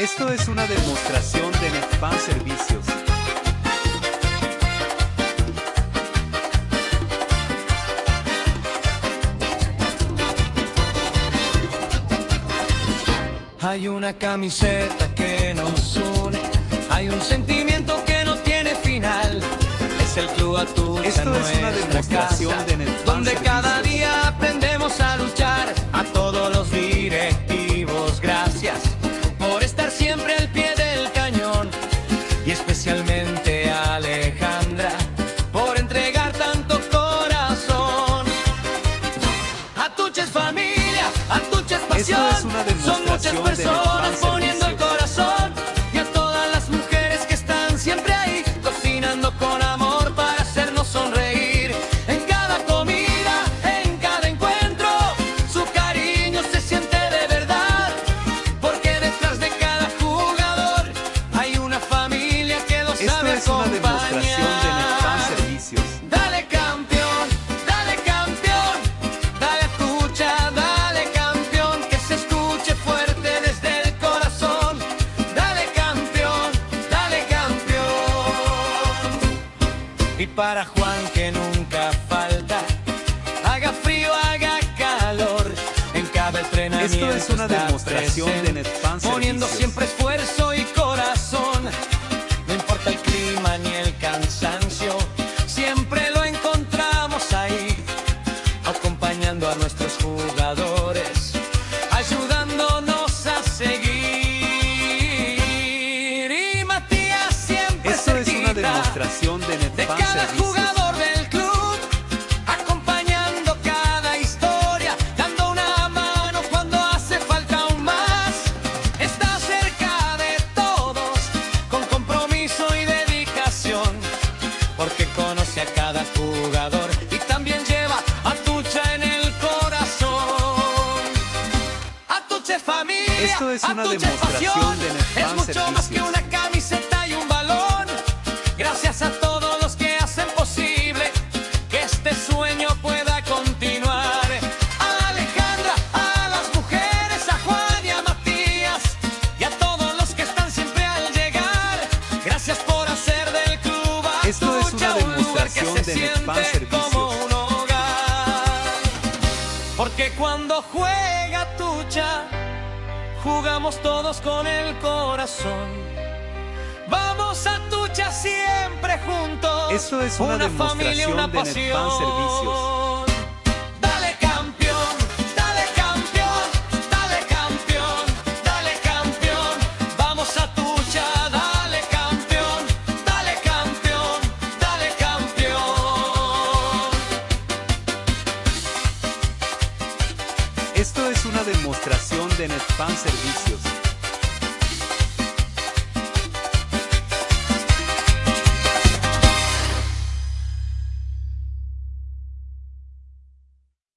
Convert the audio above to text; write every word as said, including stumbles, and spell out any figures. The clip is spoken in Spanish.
Esto es una demostración de Netfan Servicios. Hay una camiseta que nos une, hay un sentimiento que no tiene final. Es el Club Atucha, Esto es una demostración casa, de Netfan donde Servicios. cada día aprendemos a luchar. A todos los directivos, gracias por estar siempre al pie del cañón. Y especialmente a Alejandra por entregar tanto corazón. Atucha es familia, Atucha es pasión. Esto es una Son muchas demostración de personas Netfan poniendo el Servicios. corazón. Y a todas las mujeres que están siempre ahí, cocinando con amor para hacernos sonreír. En cada comida, en cada encuentro, su cariño se siente de verdad. Porque detrás de cada jugador hay una familia que lo Esto sabe es una acompañar. demostración de Netfan Servicios. Dale campeón, dale campeón, dale Atucha, dale campeón, que se escuche fuerte desde el corazón. Dale campeón, dale campeón. Y para Juan que nunca falta, haga frío, haga calor, en cada entrenamiento Esto es una está demostración de presente, Netfan poniendo Servicios. siempre esfuerzo y corazón. No importa el clima ni el cansancio, siempre lo encontramos ahí, acompañando a nuestros jugadores, ayudándonos a seguir. Y Matías siempre Esto es una cerquita demostración de de Netfan cada Servicios. jugador del club, acompañando cada historia, dando una mano cuando hace falta aún más. Está cerca de todos, con compromiso y dedicación, porque conoce a cada jugador y también lleva a Atucha en el corazón. Atucha es familia, Esto es una Atucha es demostración pasión, de Netfan es mucho más que Servicios. una camiseta y un balón. Gracias a todos los que hacen posible que este sueño pueda continuar. A Alejandra, a las mujeres, a Juan y a Matías, y a todos los que están siempre al llegar. Gracias por hacer del Club Esto es una Atucha un lugar que demostración se de Netfan siente como Servicios. un hogar. Porque cuando juega Atucha, jugamos todos con el corazón. Vamos a Atucha siempre juntos. Esto es una familia, demostración una de Netfan Servicios. pasión. Dale campeón, dale campeón, dale campeón, dale campeón. Vamos a Atucha, dale campeón, dale campeón, dale campeón. Esto es una demostración de Netfan Servicios.